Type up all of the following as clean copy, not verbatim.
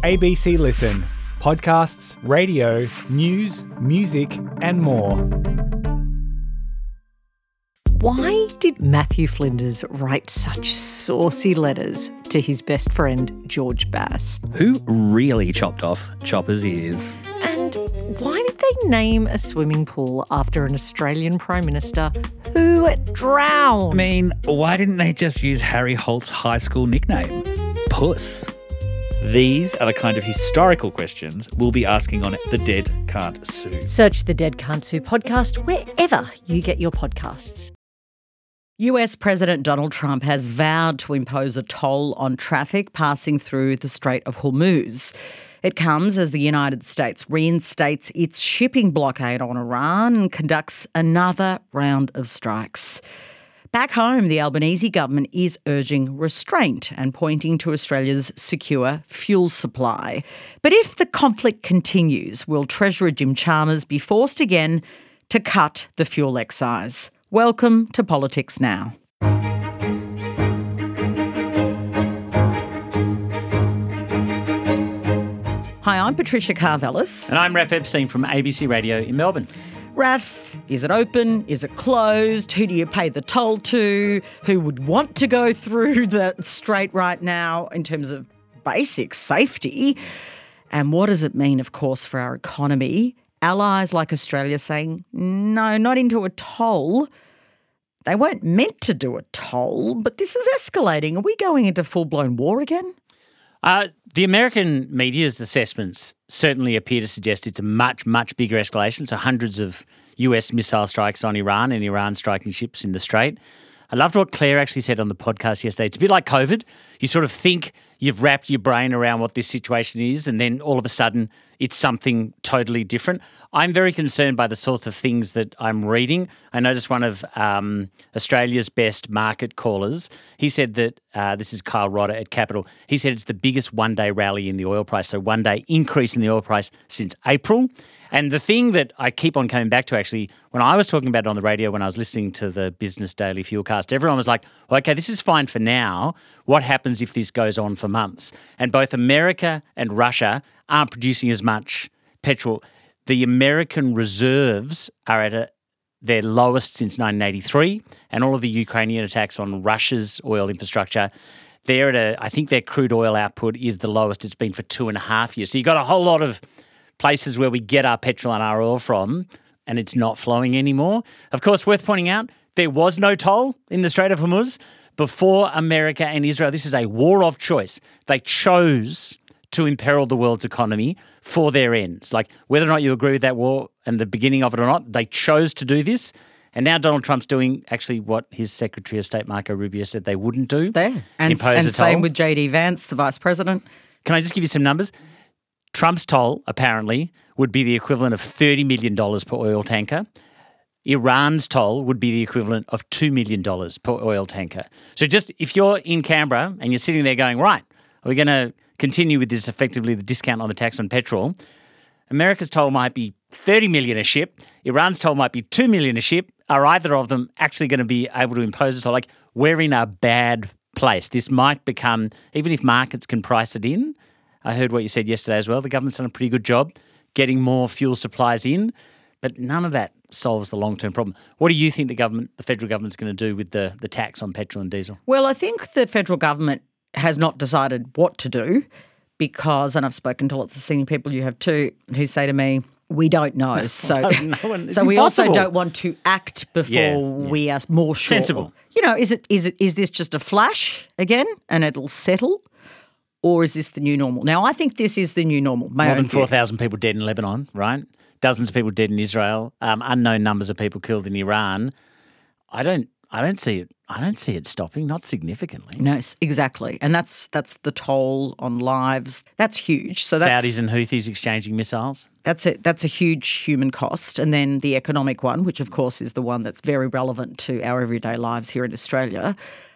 ABC Listen. Podcasts, radio, news, music and more. Why did Matthew Flinders write such saucy letters to his best friend George Bass? Who really chopped off Chopper's ears? And why did they name a swimming pool after an Australian Prime Minister who drowned? I mean, why didn't they just use Harry Holt's high school nickname? Puss. These are the kind of historical questions we'll be asking on The Dead Can't Sue. Search the Dead Can't Sue podcast wherever you get your podcasts. US President Donald Trump has vowed to impose a toll on traffic passing through the Strait of Hormuz. It comes as the United States reinstates its shipping blockade on Iran and conducts another round of strikes. Back home, the Albanese government is urging restraint and pointing to Australia's secure fuel supply. But if the conflict continues, will Treasurer Jim Chalmers be forced again to cut the fuel excise? Welcome to Politics Now. Hi, I'm Patricia Karvelis. And I'm Raph Epstein from ABC Radio in Melbourne. Raph, is it open? Is it closed? Who do you pay the toll to? Who would want to go through the strait right now in terms of basic safety? And what does it mean, of course, for our economy? Allies like Australia saying, no, not into a toll. They weren't meant to do a toll, but this is escalating. Are we going into full-blown war again? The American media's assessments certainly appear to suggest it's a much, much bigger escalation. So hundreds of US missile strikes on Iran and Iran striking ships in the Strait. I loved what Claire actually said on the podcast yesterday. It's a bit like COVID. You sort of think you've wrapped your brain around what this situation is, and then all of a sudden it's something totally different. I'm very concerned by the sorts of things that I'm reading. I noticed one of Australia's best market callers, he said that, this is Kyle Rodder at Capital, he said it's the biggest one-day rally in the oil price, so one-day increase in the oil price since April. And the thing that I keep on coming back to actually, when I was talking about it on the radio, when I was listening to the Business Daily Fuelcast, everyone was like, well, okay, this is fine for now. What happens if this goes on for months? And both America and Russia aren't producing as much petrol. The American reserves are at their lowest since 1983, and all of the Ukrainian attacks on Russia's oil infrastructure, they're at I think their crude oil output is the lowest it's been for 2.5 years. So you've got a whole lot of places where we get our petrol and our oil from, and it's not flowing anymore. Of course, worth pointing out, there was no toll in the Strait of Hormuz before America and Israel. This is a war of choice. They chose to imperil the world's economy for their ends. Like, whether or not you agree with that war and the beginning of it or not, they chose to do this. And now Donald Trump's doing actually what his Secretary of State, Marco Rubio, said they wouldn't do. There. And impose a toll. Same with JD Vance, the Vice President. Can I just give you some numbers? Trump's toll, apparently, would be the equivalent of $30 million per oil tanker. Iran's toll would be the equivalent of $2 million per oil tanker. So just if you're in Canberra and you're sitting there going, right, are we going to continue with this, effectively the discount on the tax on petrol, America's toll might be $30 million a ship, Iran's toll might be $2 million a ship. Are either of them actually going to be able to impose a toll? Like, we're in a bad place. This might become, even if markets can price it in, I heard what you said yesterday as well. The government's done a pretty good job getting more fuel supplies in, but none of that solves the long-term problem. What do you think the federal government's going to do with the tax on petrol and diesel? Well, I think the federal government has not decided what to do because, and I've spoken to lots of senior people, you have too, who say to me, we don't know. So, so we also don't want to act before we are more sure. Sensible. You know, is this just a flash again and it'll settle? Or is this the new normal? Now, I think this is the new normal. More than 4,000 people dead in Lebanon, right? Dozens of people dead in Israel. Unknown numbers of people killed in Iran. I don't see it. I don't see it stopping. Not significantly. No, exactly. And that's the toll on lives. That's huge. So that's Saudis and Houthis exchanging missiles. That's a huge human cost. And then the economic one, which of course is the one that's very relevant to our everyday lives here in Australia.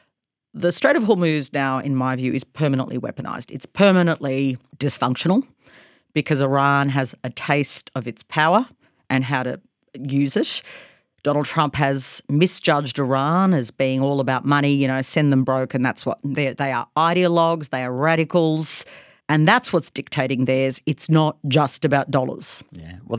The Strait of Hormuz now, in my view, is permanently weaponised. It's permanently dysfunctional because Iran has a taste of its power and how to use it. Donald Trump has misjudged Iran as being all about money, send them broke, and that's what they are ideologues, they are radicals, And that's what's dictating theirs. It's not just about dollars. Yeah. Well,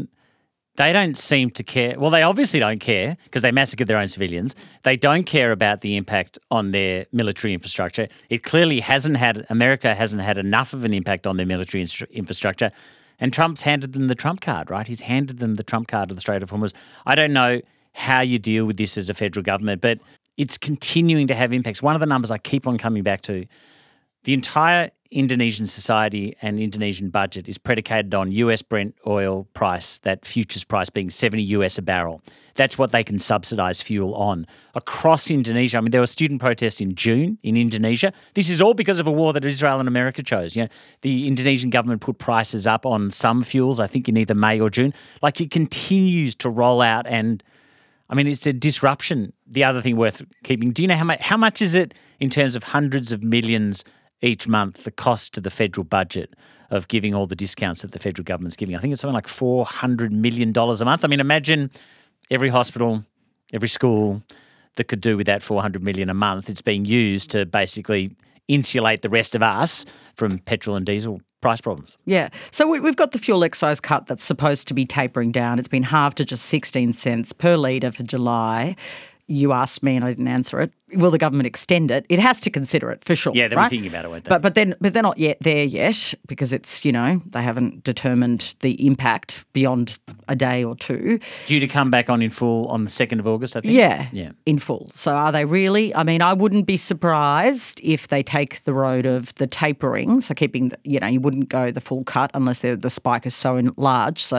they don't seem to care. Well, they obviously don't care because they massacred their own civilians. They don't care about the impact on their military infrastructure. It clearly America hasn't had enough of an impact on their military infrastructure. And Trump's handed them the Trump card, right? He's handed them the Trump card of the Strait of Hormuz. I don't know how you deal with this as a federal government, but it's continuing to have impacts. One of the numbers I keep on coming back to, the entire Indonesian society and Indonesian budget is predicated on US Brent oil price, that futures price being $70 a barrel. That's what they can subsidise fuel on. Across Indonesia, I mean, there were student protests in June in Indonesia. This is all because of a war that Israel and America chose. You know, the Indonesian government put prices up on some fuels, I think in either May or June. Like, it continues to roll out, and I mean, it's a disruption. The other thing worth keeping, do you know how much is it in terms of hundreds of millions each month, the cost to the federal budget of giving all the discounts that the federal government's giving? I think it's something like $400 million a month. I mean, imagine every hospital, every school that could do with that $400 million a month. It's being used to basically insulate the rest of us from petrol and diesel price problems. Yeah. So we've got the fuel excise cut that's supposed to be tapering down. It's been halved to just 16 cents per litre for July. You asked me and I didn't answer it. Will the government extend it? It has to consider it for sure. Yeah, they'll right? be thinking about it, won't they? But they're not yet there yet because it's, you know, they haven't determined the impact beyond a day or two. Due to come back on in full on the 2nd of August, I think? Yeah, in full. So are they really? I mean, I wouldn't be surprised if they take the road of the tapering, so keeping, you wouldn't go the full cut unless the spike is so large, so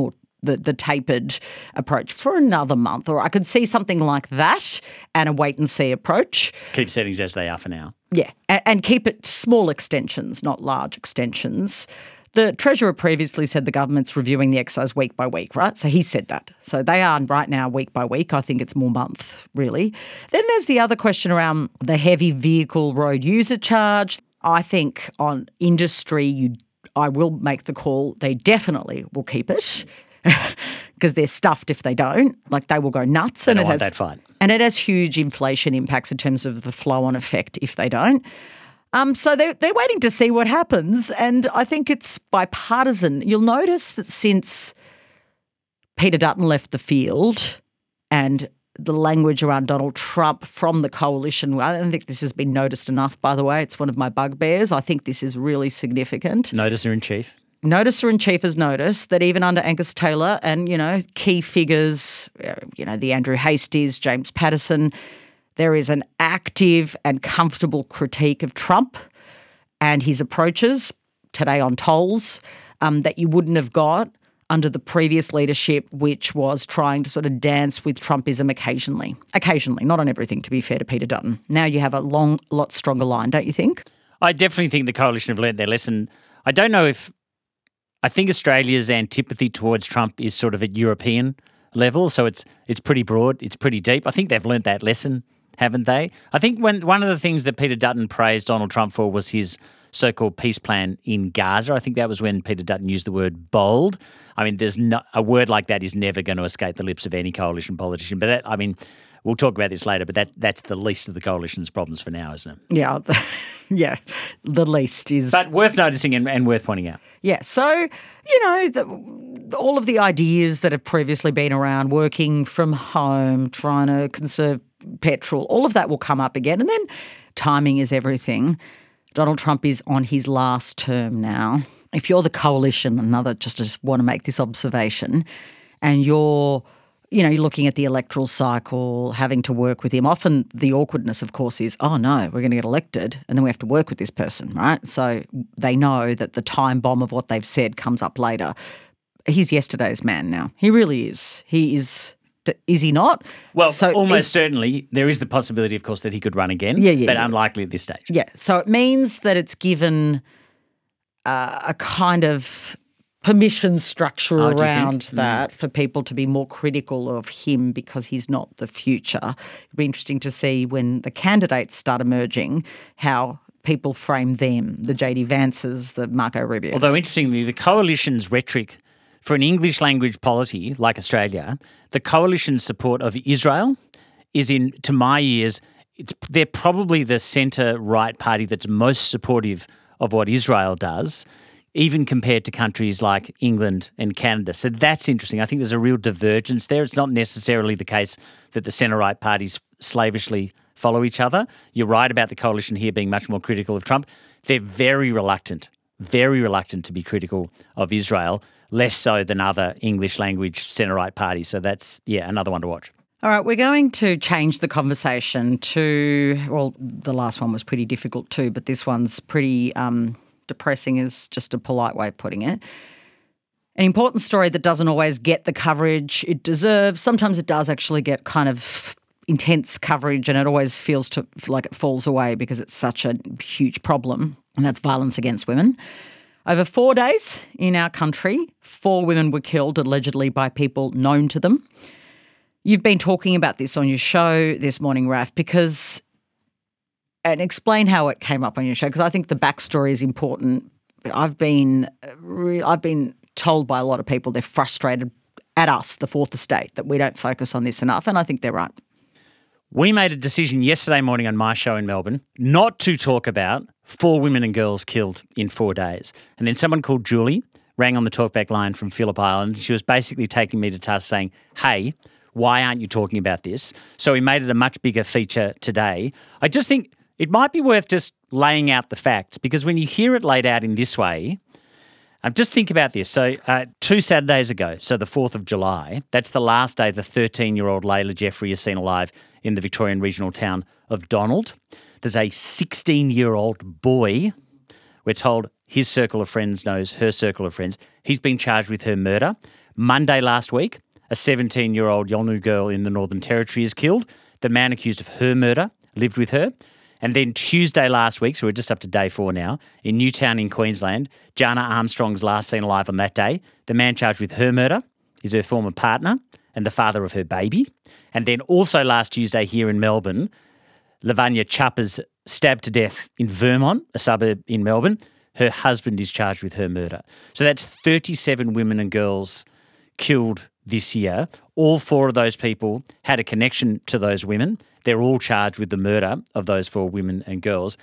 the tapered approach for another month. Or I could see something like that and a wait-and-see approach. Keep settings as they are for now. Yeah, and keep it small extensions, not large extensions. The Treasurer previously said the government's reviewing the excise week by week, right? So he said that. So they are right now week by week. I think it's more month, really. Then there's the other question around the heavy vehicle road user charge. I think on industry, I will make the call. They definitely will keep it. Because they're stuffed if they don't. Like, they will go nuts. They don't want that fight. And it has huge inflation impacts in terms of the flow-on effect if they don't. So they're waiting to see what happens, and I think it's bipartisan. You'll notice that since Peter Dutton left the field and the language around Donald Trump from the coalition, I don't think this has been noticed enough, by the way. It's one of my bugbears. I think this is really significant. Noticer-in-chief. Noticer-in-chief has noticed that even under Angus Taylor and, key figures, the Andrew Hasties, James Patterson, there is an active and comfortable critique of Trump and his approaches today on tolls that you wouldn't have got under the previous leadership, which was trying to sort of dance with Trumpism occasionally, not on everything, to be fair to Peter Dutton. Now you have a lot stronger line, don't you think? I definitely think the coalition have learnt their lesson. I think Australia's antipathy towards Trump is sort of at European level, so it's pretty broad, it's pretty deep. I think they've learnt that lesson, haven't they? I think one of the things that Peter Dutton praised Donald Trump for was his so-called peace plan in Gaza. I think that was when Peter Dutton used the word bold. I mean, a word like that is never going to escape the lips of any coalition politician. But we'll talk about this later, but that's the least of the coalition's problems for now, isn't it? Yeah, yeah, the least is... But worth noticing and worth pointing out. Yeah, so, all of the ideas that have previously been around, working from home, trying to conserve petrol, all of that will come up again. And then timing is everything. Donald Trump is on his last term now. If you're the coalition, just want to make this observation, and you're looking at the electoral cycle, having to work with him. Often the awkwardness, of course, is, oh, no, we're going to get elected and then we have to work with this person, right? So they know that the time bomb of what they've said comes up later. He's yesterday's man now. He really is. He is he not? Well, so almost certainly. There is the possibility, of course, that he could run again, but unlikely at this stage. Yeah, so it means that it's given a kind of permission structure around that for people to be more critical of him because he's not the future. It'd be interesting to see when the candidates start emerging how people frame them, the JD Vances, the Marco Rubios. Although interestingly, the coalition's rhetoric for an English language polity like Australia, the coalition's support of Israel is, to my ears, they're probably the centre-right party that's most supportive of what Israel does, even compared to countries like England and Canada. So that's interesting. I think there's a real divergence there. It's not necessarily the case that the centre-right parties slavishly follow each other. You're right about the coalition here being much more critical of Trump. They're very reluctant to be critical of Israel, less so than other English language centre-right parties. So that's, another one to watch. All right, we're going to change the conversation to, well, the last one was pretty difficult too, but this one's pretty depressing is just a polite way of putting it. An important story that doesn't always get the coverage it deserves. Sometimes it does actually get kind of intense coverage and it always feels like it falls away because it's such a huge problem, and that's violence against women. Over 4 days in our country, 4 women were killed allegedly by people known to them. You've been talking about this on your show this morning, Raf, and explain how it came up on your show, because I think the backstory is important. I've been told by a lot of people they're frustrated at us, the Fourth Estate, that we don't focus on this enough, and I think they're right. We made a decision yesterday morning on my show in Melbourne not to talk about 4 women and girls killed in 4 days. And then someone called Julie rang on the talkback line from Phillip Island. She was basically taking me to task saying, hey, why aren't you talking about this? So we made it a much bigger feature today. I just think it might be worth just laying out the facts, because when you hear it laid out in this way, just think about this. So 2 Saturdays ago, so the 4th of July, that's the last day the 13-year-old Layla Jeffrey is seen alive in the Victorian regional town of Donald. There's a 16-year-old boy. We're told his circle of friends knows her circle of friends. He's been charged with her murder. Monday last week, a 17-year-old Yolngu girl in the Northern Territory is killed. The man accused of her murder lived with her. And then Tuesday last week, so we're just up to day 4 now, in Newtown in Queensland, Jana Armstrong's last seen alive on that day. The man charged with her murder is her former partner and the father of her baby. And then also last Tuesday here in Melbourne, Lavanya Chapper's stabbed to death in Vermont, a suburb in Melbourne. Her husband is charged with her murder. So that's 37 women and girls killed this year. All 4 of those people had a connection to those women. They're all charged with the murder of those 4 women and girls.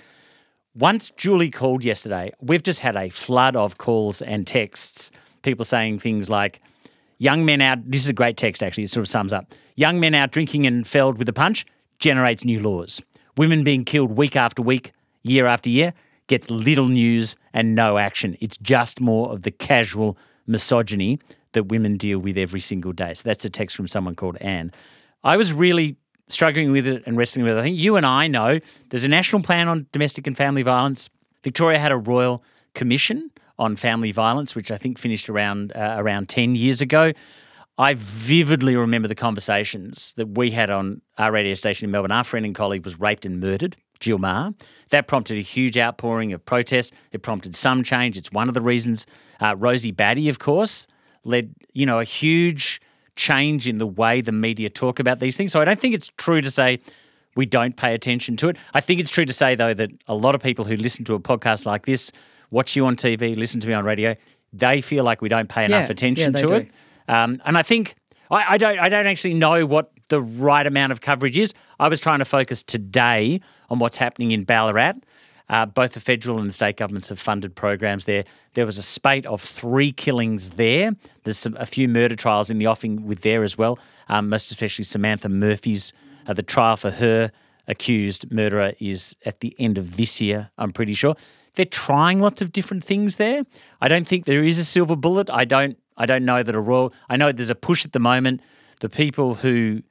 Once Julie called yesterday, we've just had a flood of calls and texts, people saying things like, young men out, this is a great text actually, it sort of sums up, young men out drinking and felled with a punch generates new laws. Women being killed week after week, year after year, gets little news and no action. It's just more of the casual misogyny that women deal with every single day. So that's a text from someone called Anne. I was really struggling with it and wrestling with it. I think you and I know there's a national plan on domestic and family violence. Victoria had a Royal Commission on family violence, which I think finished around 10 years ago. I vividly remember the conversations that we had on our radio station in Melbourne. Our friend and colleague was raped and murdered, Jill Maher. That prompted a huge outpouring of protest. It prompted some change. It's one of the reasons. Rosie Batty, of course, led a huge change in the way the media talk about these things. So I don't think it's true to say we don't pay attention to it. I think it's true to say, though, that a lot of people who listen to a podcast like this, watch you on TV, listen to me on radio, they feel like we don't pay enough attention to it. And I think I don't actually know what the right amount of coverage is. I was trying to focus today on what's happening in Ballarat. Both the federal and the state governments have funded programs there. There was a spate of 3 killings there. There's a few murder trials in the offing with there as well, most especially Samantha Murphy's. The trial for her accused murderer is at the end of this year, I'm pretty sure. They're trying lots of different things there. I don't think there is a silver bullet. I don't know that I know there's a push at the moment. The people who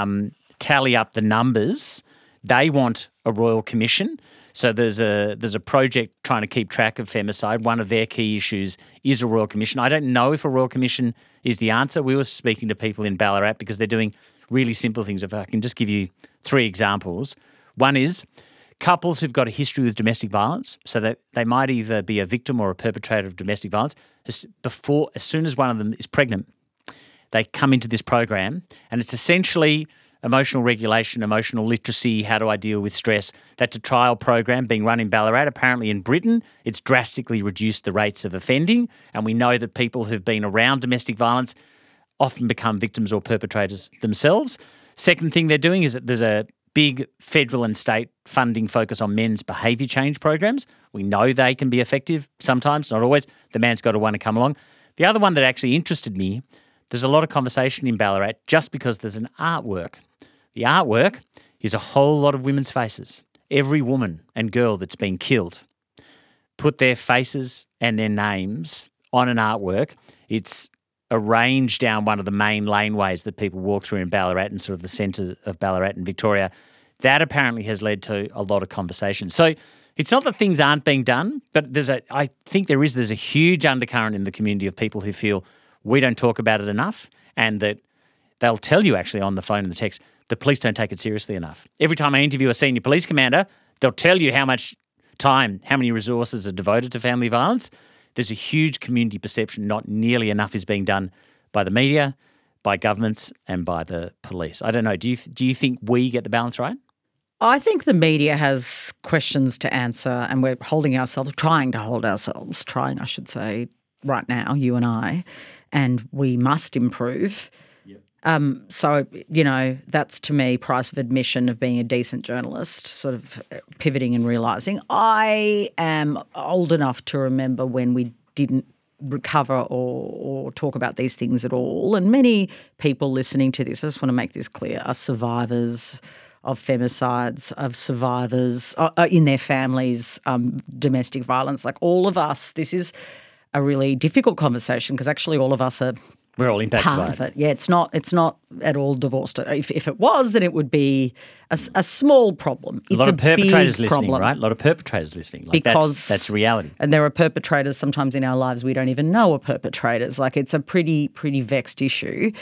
tally up the numbers, they want a Royal Commission. So there's a project trying to keep track of femicide. One of their key issues is a Royal Commission. I don't know if a Royal Commission is the answer. We were speaking to people in Ballarat because they're doing really simple things. If I can just give you 3 examples. One is couples who've got a history with domestic violence, so that they might either be a victim or a perpetrator of domestic violence. As soon as one of them is pregnant, they come into this program, and it's essentially emotional regulation, emotional literacy, how do I deal with stress. That's a trial program being run in Ballarat. Apparently in Britain, it's drastically reduced the rates of offending, and we know that people who've been around domestic violence often become victims or perpetrators themselves. Second thing they're doing is that there's a big federal and state funding focus on men's behaviour change programs. We know they can be effective sometimes, not always. The man's got to want to come along. The other one that actually interested me, there's a lot of conversation in Ballarat just because there's an artwork. The artwork is a whole lot of women's faces. Every woman and girl that's been killed put their faces and their names on an artwork. It's arranged down one of the main laneways that people walk through in Ballarat and sort of the centre of Ballarat and Victoria. That apparently has led to a lot of conversation. So it's not that things aren't being done, but I think there's a huge undercurrent in the community of people who feel we don't talk about it enough, and that they'll tell you actually on the phone and the text, the police don't take it seriously enough. Every time I interview a senior police commander, they'll tell you how much time, how many resources are devoted to family violence. There's a huge community perception not nearly enough is being done by the media, by governments and by the police. I don't know. Do you think we get the balance right? I think the media has questions to answer, and we're trying to hold ourselves, right now, you and I, and we must improve. So, that's to me price of admission of being a decent journalist, sort of pivoting and realising. I am old enough to remember when we didn't recover or talk about these things at all. And many people listening to this, I just want to make this clear, are survivors of femicides, of survivors in their families, domestic violence. Like all of us, this is a really difficult conversation because actually all of us are we're all impacted part by of it. Yeah, it's not at all divorced. If it was, then it would be a small problem. A lot of perpetrators listening, right? A lot of perpetrators listening. Because that's reality. And there are perpetrators sometimes in our lives we don't even know are perpetrators. Like it's a pretty vexed issue.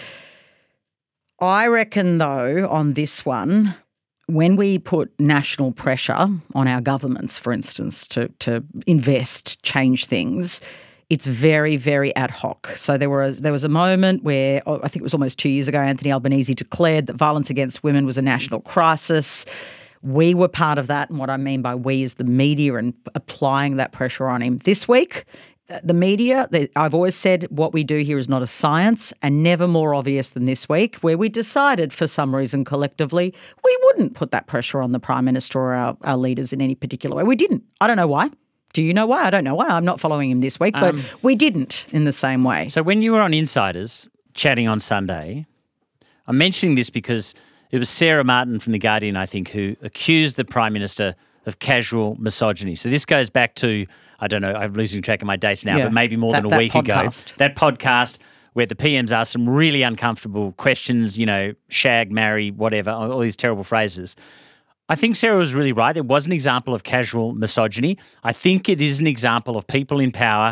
I reckon though on this one, when we put national pressure on our governments, for instance, to invest, change things, it's very, very ad hoc. So there was a moment where I think it was almost 2 years ago, Anthony Albanese declared that violence against women was a national crisis. We were part of that, and what I mean by we is the media and applying that pressure on him. This week, the media, I've always said what we do here is not a science, and never more obvious than this week, where we decided for some reason collectively we wouldn't put that pressure on the Prime Minister or our leaders in any particular way. We didn't. I don't know why. Do you know why? I don't know why. I'm not following him this week, but we didn't in the same way. So when you were on Insiders chatting on Sunday, I'm mentioning this because it was Sarah Martin from The Guardian, I think, who accused the Prime Minister of casual misogyny. So this goes back to, I don't know, I'm losing track of my dates now, but maybe more than a week ago. That podcast where the PMs asked some really uncomfortable questions, shag, marry, whatever, all these terrible phrases. I think Sarah was really right. It was an example of casual misogyny. I think it is an example of people in power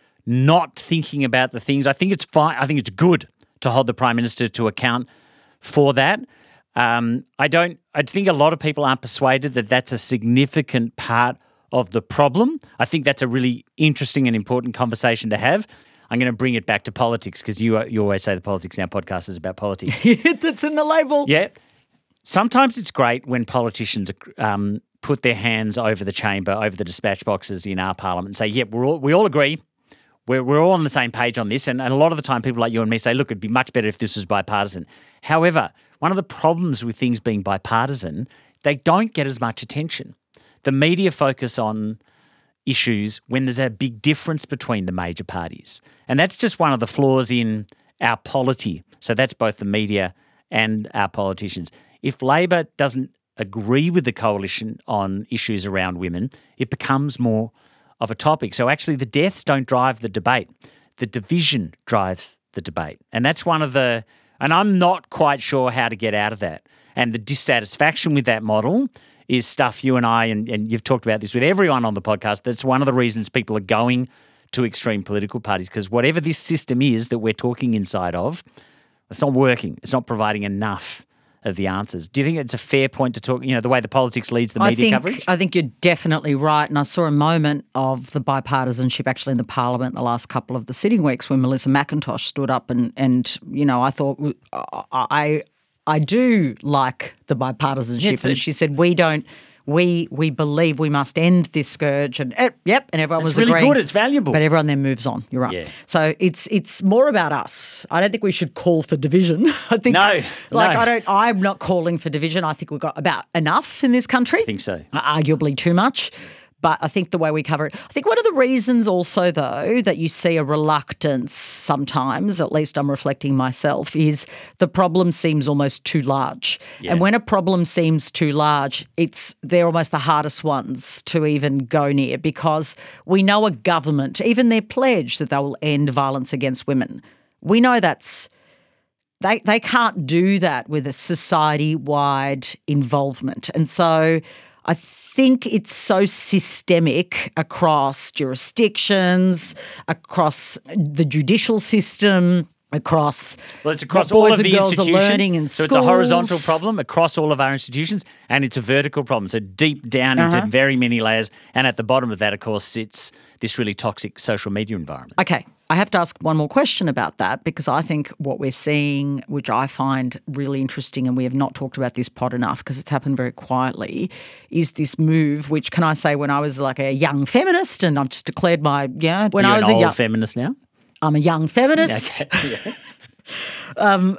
not thinking about the things. I think it's fine. I think it's good to hold the Prime Minister to account for that. I think a lot of people aren't persuaded that that's a significant part of the problem. I think that's a really interesting and important conversation to have. I'm going to bring it back to politics because you always say the Politics Now podcast is about politics. That's in the label. Yeah. Sometimes it's great when politicians put their hands over the chamber, over the dispatch boxes in our parliament and say, yeah, we all agree. We're all on the same page on this. And a lot of the time people like you and me say, look, it'd be much better if this was bipartisan. However, one of the problems with things being bipartisan, they don't get as much attention. The media focus on issues when there's a big difference between the major parties. And that's just one of the flaws in our polity. So that's both the media and our politicians. If Labor doesn't agree with the coalition on issues around women, it becomes more of a topic. So actually the deaths don't drive the debate. The division drives the debate. And that's one of the – and I'm not quite sure how to get out of that. And the dissatisfaction with that model is stuff you and I, and you've talked about this with everyone on the podcast, that's one of the reasons people are going to extreme political parties, because whatever this system is that we're talking inside of, it's not working. It's not providing enough of the answers. Do you think it's a fair point to talk, the way the politics leads the media coverage? I think you're definitely right. And I saw a moment of the bipartisanship actually in the parliament the last couple of the sitting weeks when Melissa McIntosh stood up and I thought I do like the bipartisanship. And she said, we don't we believe we must end this scourge, and and everyone was really agreeing. good. It's valuable. But everyone then moves on. You're right. Yeah. So it's more about us. I don't think we should call for division. I think I'm not calling for division. I think we've got about enough in this country. I think so. Arguably too much. But I think the way we cover it, I think one of the reasons also, though, that you see a reluctance sometimes, at least I'm reflecting myself, is the problem seems almost too large. Yeah. And when a problem seems too large, they're almost the hardest ones to even go near, because we know a government, even their pledge that they will end violence against women, we know they can't do that with a society-wide involvement. And so I think it's so systemic across jurisdictions, across the judicial system, across it's across what all boys of and the girls institutions. are learning in so schools. It's a horizontal problem across all of our institutions, and it's a vertical problem. So deep down into very many layers, and at the bottom of that, of course, sits this really toxic social media environment. Okay, I have to ask one more question about that, because I think what we're seeing, which I find really interesting, and we have not talked about this pod enough because it's happened very quietly, is this move, which, can I say, when I was like a young feminist, and I've just declared when I was an old feminist now? I'm a young feminist. Okay. Yeah.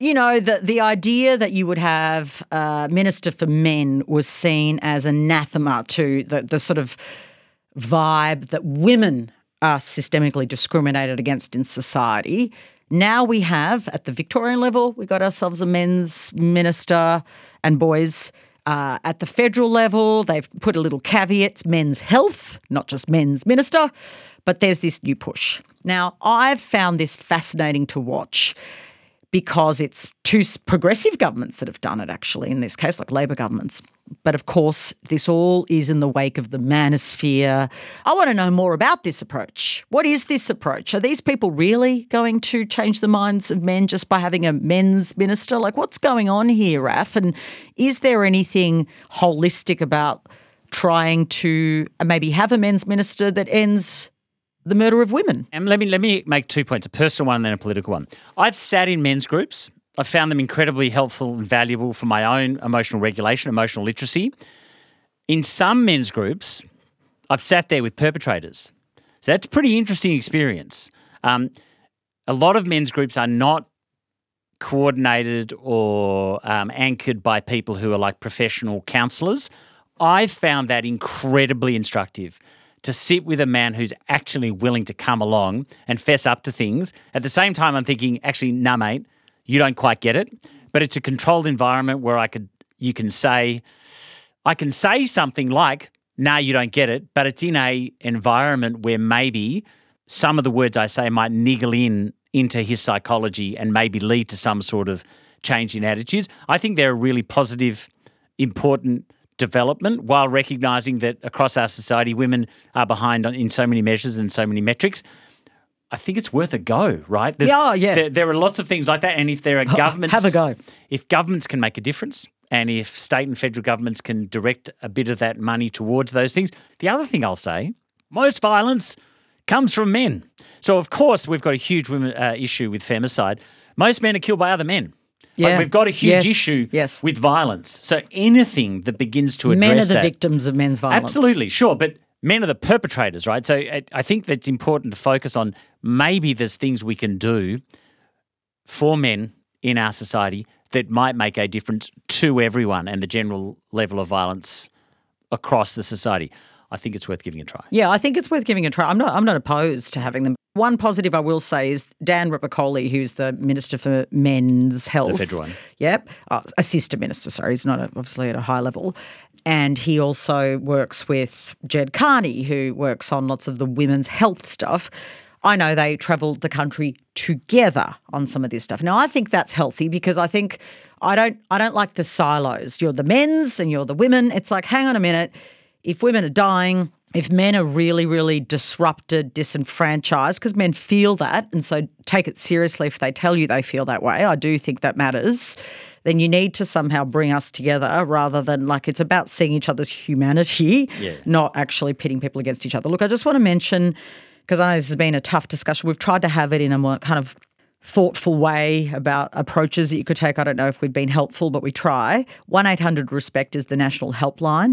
The idea that you would have a minister for men was seen as anathema to the sort of vibe that women are systemically discriminated against in society. Now we have, at the Victorian level, we got ourselves a men's minister and boys. At the federal level, they've put a little caveat, men's health, not just men's minister, but there's this new push. Now, I've found this fascinating to watch, because it's two progressive governments that have done it, actually, in this case, like Labor governments. But of course, this all is in the wake of the manosphere. I want to know more about this approach. What is this approach? Are these people really going to change the minds of men just by having a men's minister? Like, what's going on here, Raf? And is there anything holistic about trying to maybe have a men's minister that ends the murder of women? And let me make 2 points, a personal one and then a political one. I've sat in men's groups. I've found them incredibly helpful and valuable for my own emotional regulation, emotional literacy. In some men's groups, I've sat there with perpetrators. So that's a pretty interesting experience. A lot of men's groups are not coordinated or anchored by people who are like professional counsellors. I've found that incredibly instructive, to sit with a man who's actually willing to come along and fess up to things. At the same time, I'm thinking, actually, nah, mate, you don't quite get it. But it's a controlled environment where I can say something like, nah, you don't get it, but it's in a environment where maybe some of the words I say might niggle into his psychology and maybe lead to some sort of change in attitudes. I think they're a really positive, important development, while recognising that across our society, women are behind in so many measures and so many metrics. I think it's worth a go, right? There are lots of things like that, and if there are governments... Have a go. If governments can make a difference, and if state and federal governments can direct a bit of that money towards those things. The other thing I'll say, most violence comes from men. So, of course, we've got a huge issue with femicide. Most men are killed by other men. Yeah. Like, we've got a huge issue with violence. So anything that begins to address that... Men are the victims of men's violence. Absolutely, sure. But men are the perpetrators, right? So I think that's important to focus on. Maybe there's things we can do for men in our society that might make a difference to everyone and the general level of violence across the society. I think it's worth giving a try. Yeah, I think it's worth giving a try. I'm not opposed to having them. One positive I will say is Dan Rippercoley, who's the Minister for Men's Health. The federal one. Yep. Assistant Minister, sorry. He's not obviously at a high level. And he also works with Jed Carney, who works on lots of the women's health stuff. I know they travelled the country together on some of this stuff. Now, I think that's healthy, because I think I don't like the silos. You're the men's and you're the women. It's like, hang on a minute. If women are dying, if men are really, really disrupted, disenfranchised, because men feel that, and so take it seriously if they tell you they feel that way, I do think that matters, then you need to somehow bring us together rather than like it's about seeing each other's humanity, not actually pitting people against each other. Look, I just want to mention, because I know this has been a tough discussion, we've tried to have it in a more kind of thoughtful way about approaches that you could take. I don't know if we've been helpful, but we try. 1-800-RESPECT is the national helpline,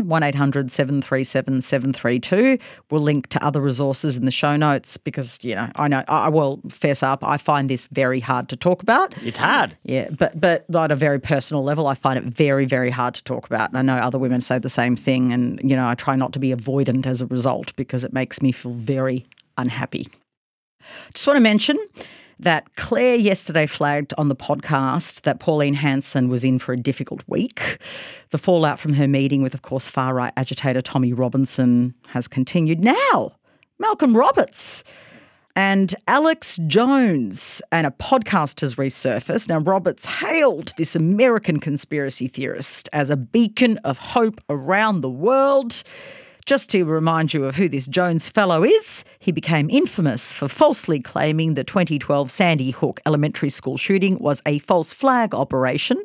1-800-737-732. We'll link to other resources in the show notes because, I will fess up, I find this very hard to talk about. It's hard. Yeah, but at a very personal level, I find it very, very hard to talk about. And I know other women say the same thing and, I try not to be avoidant as a result because it makes me feel very unhappy. Just want to mention that Claire yesterday flagged on the podcast that Pauline Hanson was in for a difficult week. The fallout from her meeting with, of course, far-right agitator Tommy Robinson has continued. Now, Malcolm Roberts and Alex Jones, and a podcast has resurfaced. Now, Roberts hailed this American conspiracy theorist as a beacon of hope around the world. Just to remind you of who this Jones fellow is, he became infamous for falsely claiming the 2012 Sandy Hook elementary school shooting was a false flag operation.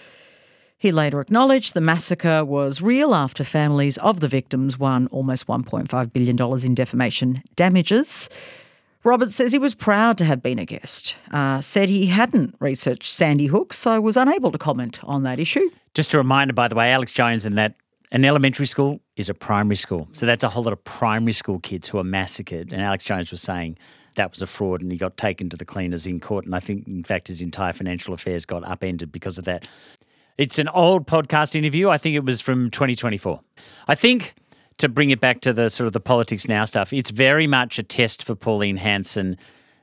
He later acknowledged the massacre was real after families of the victims won almost $1.5 billion in defamation damages. Roberts says he was proud to have been a guest, said he hadn't researched Sandy Hook, so was unable to comment on that issue. Just a reminder, by the way, Alex Jones, and that an elementary school is a primary school. So that's a whole lot of primary school kids who are massacred. And Alex Jones was saying that was a fraud and he got taken to the cleaners in court. And I think, in fact, his entire financial affairs got upended because of that. It's an old podcast interview. I think it was from 2024. I think, to bring it back to the sort of the politics now stuff, it's very much a test for Pauline Hanson.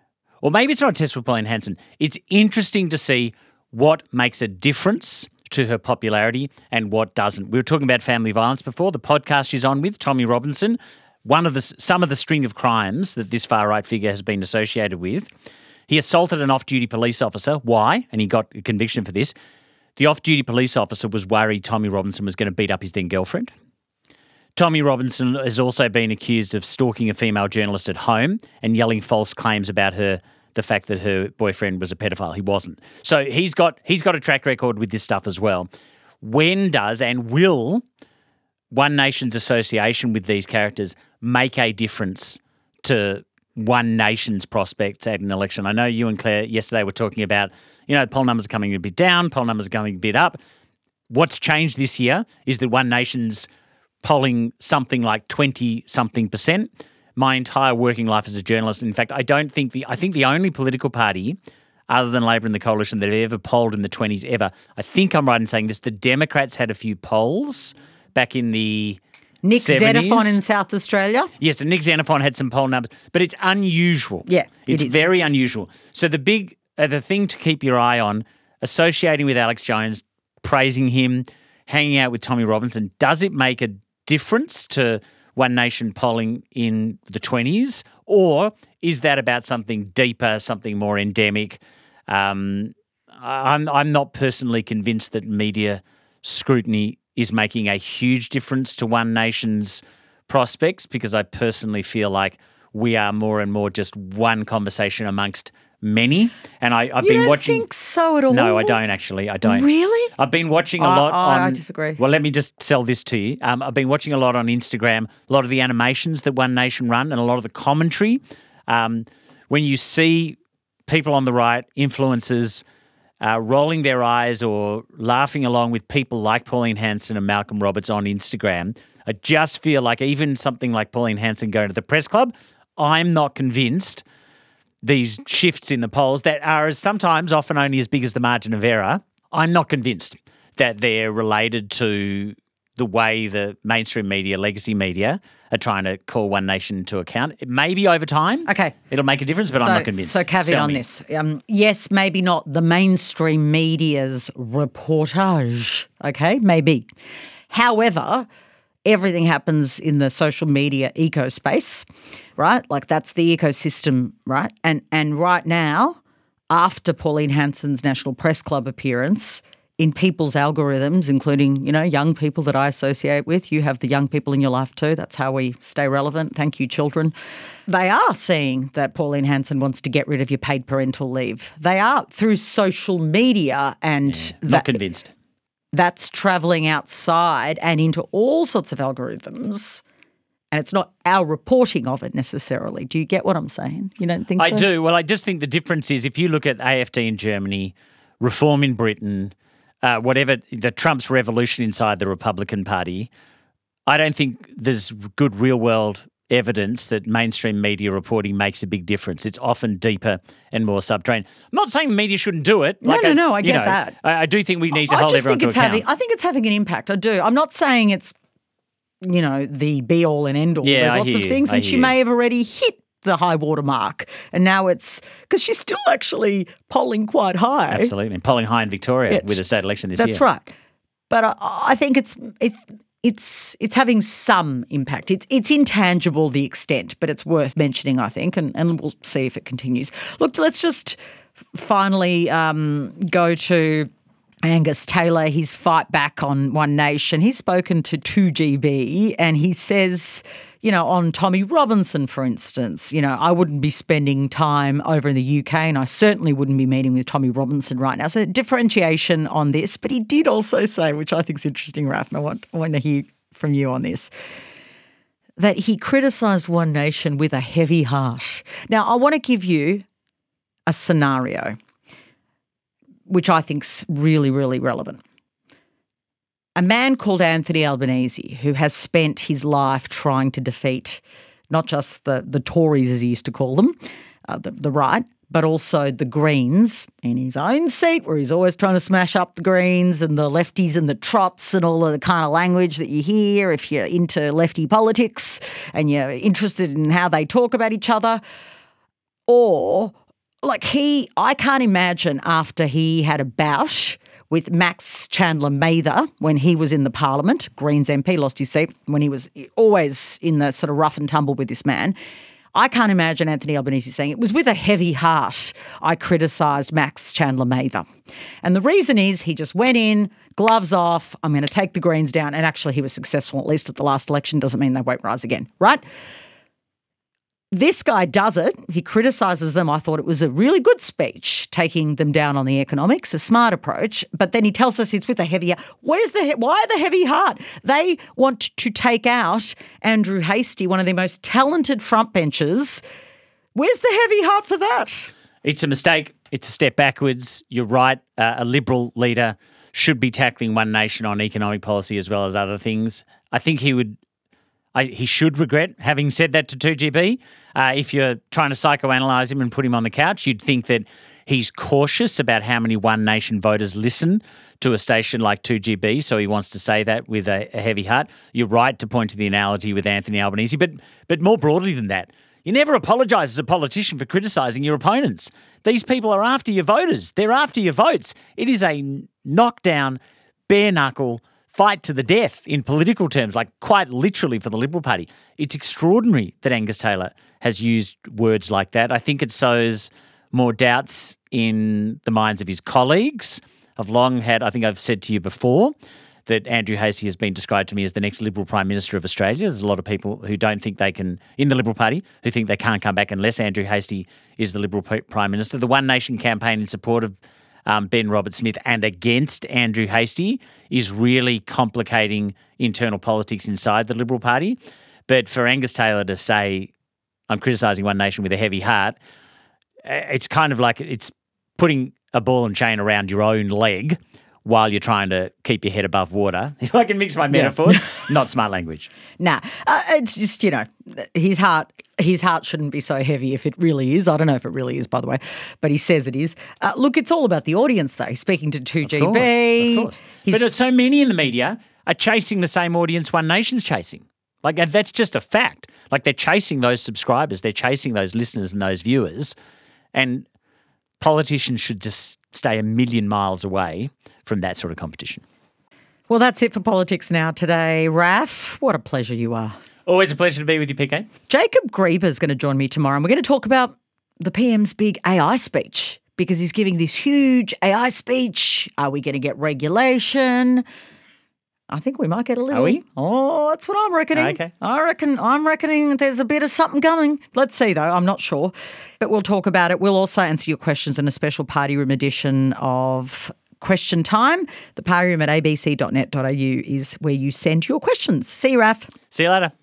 Or maybe it's not a test for Pauline Hanson. It's interesting to see what makes a difference to her popularity and what doesn't. We were talking about family violence before. The podcast she's on with, Tommy Robinson, some of the string of crimes that this far-right figure has been associated with. He assaulted an off-duty police officer. Why? And he got a conviction for this. The off-duty police officer was worried Tommy Robinson was going to beat up his then-girlfriend. Tommy Robinson has also been accused of stalking a female journalist at home and yelling false claims about her, the fact that her boyfriend was a pedophile. He wasn't. So he's got a track record with this stuff as well. When does and will One Nation's association with these characters make a difference to One Nation's prospects at an election? I know you and Claire yesterday were talking about, poll numbers are coming a bit down, poll numbers are coming a bit up. What's changed this year is that One Nation's polling something like 20-something%. My entire working life as a journalist, in fact, I think the only political party other than Labor and the Coalition that ever polled in the 20s ever, I think I'm right in saying this, the Democrats had a few polls back in the Nick 70s. Xenophon in South Australia. Yes, and Nick Xenophon had some poll numbers, but it's unusual. Yeah, it's very unusual. So the thing to keep your eye on, associating with Alex Jones, praising him, hanging out with Tommy Robinson, does it make a difference to One Nation polling in the 20s, or is that about something deeper, something more endemic? I'm not personally convinced that media scrutiny is making a huge difference to One Nation's prospects, because I personally feel like we are more and more just one conversation amongst many. And I've been watching. You don't think so at all? No, I don't actually. I don't. Really? I've been watching a lot on. I disagree. Well, let me just sell this to you. I've been watching a lot on Instagram, a lot of the animations that One Nation run, and a lot of the commentary. When you see people on the right, influencers, rolling their eyes or laughing along with people like Pauline Hanson and Malcolm Roberts on Instagram, I just feel like even something like Pauline Hanson going to the press club, I'm not convinced these shifts in the polls that are sometimes often only as big as the margin of error, I'm not convinced that they're related to the way the mainstream media, legacy media, are trying to call One Nation to account. It may be over time. Okay. It'll make a difference, but I'm not convinced. So caveat on this. Yes, maybe not the mainstream media's reportage, okay, maybe. However, everything happens in the social media ecospace, right? Like that's the ecosystem, right? And right now, after Pauline Hanson's National Press Club appearance, in people's algorithms, including, young people that I associate with, you have the young people in your life too. That's how we stay relevant. Thank you, children. They are seeing that Pauline Hanson wants to get rid of your paid parental leave. They are through social media and not convinced. That's travelling outside and into all sorts of algorithms. And it's not our reporting of it necessarily. Do you get what I'm saying? You don't think so? I do. Well, I just think the difference is if you look at AfD in Germany, Reform in Britain, whatever, the Trump's revolution inside the Republican Party, I don't think there's good real-world evidence that mainstream media reporting makes a big difference. It's often deeper and more subterranean. I'm not saying the media shouldn't do it. No, I get that. I do think we need to hold everyone to account. I think it's having an impact. I do. I'm not saying it's, the be-all and end-all. Yeah, There's lots of things, and she may have already hit the high water mark, and now it's because she's still actually polling quite high. Absolutely, polling high in Victoria with a state election this year. That's right. But I think it's having some impact. It's intangible, the extent, but it's worth mentioning, I think, and we'll see if it continues. Look, let's just finally go to Angus Taylor, his fight back on One Nation. He's spoken to 2GB and he says, on Tommy Robinson, for instance, I wouldn't be spending time over in the UK and I certainly wouldn't be meeting with Tommy Robinson right now. So differentiation on this. But he did also say, which I think is interesting, Raf, and I want to hear from you on this, that he criticised One Nation with a heavy heart. Now, I want to give you a scenario which I think's really, really relevant. A man called Anthony Albanese, who has spent his life trying to defeat not just the Tories, as he used to call them, the right, but also the Greens in his own seat, where he's always trying to smash up the Greens and the lefties and the trots and all of the kind of language that you hear if you're into lefty politics and you're interested in how they talk about each other. Or I can't imagine after he had a bout with Max Chandler Mather when he was in the Parliament, Greens MP, lost his seat when he was always in the sort of rough and tumble with this man. I can't imagine Anthony Albanese saying, it was with a heavy heart I criticised Max Chandler Mather. And the reason is he just went in, gloves off, I'm going to take the Greens down. And actually he was successful, at least at the last election, doesn't mean they won't rise again, right? This guy does it. He criticises them. I thought it was a really good speech, taking them down on the economics, a smart approach. But then he tells us it's with a heavy heart. Why the heavy heart? They want to take out Andrew Hastie, one of their most talented frontbenchers. Where's the heavy heart for that? It's a mistake. It's a step backwards. You're right. A Liberal leader should be tackling One Nation on economic policy as well as other things. I think he should regret having said that to 2GB. If you're trying to psychoanalyse him and put him on the couch, you'd think that he's cautious about how many One Nation voters listen to a station like 2GB, so he wants to say that with a heavy heart. You're right to point to the analogy with Anthony Albanese, but more broadly than that, you never apologise as a politician for criticising your opponents. These people are after your voters. They're after your votes. It is a knockdown, bare-knuckle fight to the death in political terms, like quite literally for the Liberal Party. It's extraordinary that Angus Taylor has used words like that. I think it sows more doubts in the minds of his colleagues. I've long had, I think I've said to you before, that Andrew Hastie has been described to me as the next Liberal Prime Minister of Australia. There's a lot of people who don't think they can, in the Liberal Party, who think they can't come back unless Andrew Hastie is the Liberal Prime Minister. The One Nation campaign in support of Ben Roberts-Smith and against Andrew Hastie is really complicating internal politics inside the Liberal Party. But for Angus Taylor to say, I'm criticising One Nation with a heavy heart, it's kind of like it's putting a ball and chain around your own leg while you're trying to keep your head above water. If I can mix my metaphors, not smart language. Nah, it's just, his heart shouldn't be so heavy if it really is. I don't know if it really is, by the way, but he says it is. Look, it's all about the audience, though. He's speaking to 2GB. Of course. But so many in the media are chasing the same audience One Nation's chasing. Like, that's just a fact. Like, they're chasing those subscribers. They're chasing those listeners and those viewers. And politicians should just stay a million miles away from that sort of competition. Well, that's it for Politics Now today. Raf, what a pleasure you are. Always a pleasure to be with you, PK. Jacob Grieber is going to join me tomorrow, and we're going to talk about the PM's big AI speech, because he's giving this huge AI speech. Are we going to get regulation? I think we might get a little. Are we? Oh, that's what I'm reckoning. Okay. I'm reckoning there's a bit of something coming. Let's see, though. I'm not sure. But we'll talk about it. We'll also answer your questions in a special party room edition of Question Time. The party room at abc.net.au is where you send your questions. See you, Raf. See you later.